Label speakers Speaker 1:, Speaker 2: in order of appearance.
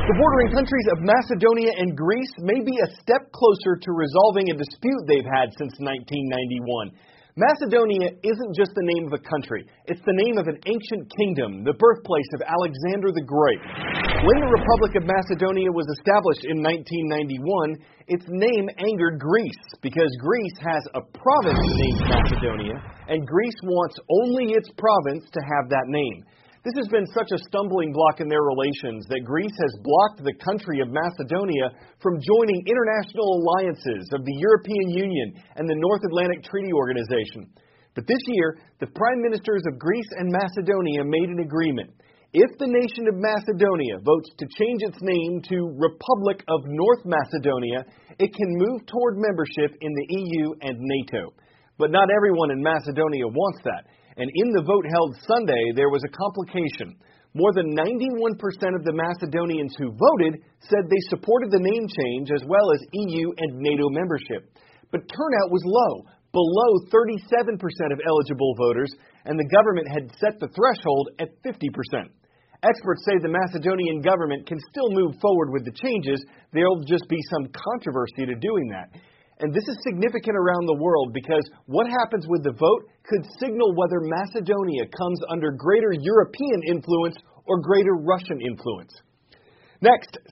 Speaker 1: The bordering countries of Macedonia and Greece may be a step closer to resolving a dispute they've had since 1991. Macedonia isn't just the name of a country. It's the name of an ancient kingdom, the birthplace of Alexander the Great. When the Republic of Macedonia was established in 1991, its name angered Greece because Greece has a province named Macedonia, and Greece wants only its province to have that name. This has been such a stumbling block in their relations that Greece has blocked the country of Macedonia from joining international alliances of the European Union and the North Atlantic Treaty Organization. But this year, the prime ministers of Greece and Macedonia made an agreement. If the nation of Macedonia votes to change its name to Republic of North Macedonia, it can move toward membership in the EU and NATO. But not everyone in Macedonia wants that. And in the vote held Sunday, there was a complication. More than 91% of the Macedonians who voted said they supported the name change as well as EU and NATO membership. But turnout was low, below 37% of eligible voters, and the government had set the threshold at 50%. Experts say the Macedonian government can still move forward with the changes. There'll just be some controversy to doing that. And this is significant around the world because what happens with the vote could signal whether Macedonia comes under greater European influence or greater Russian influence. Next,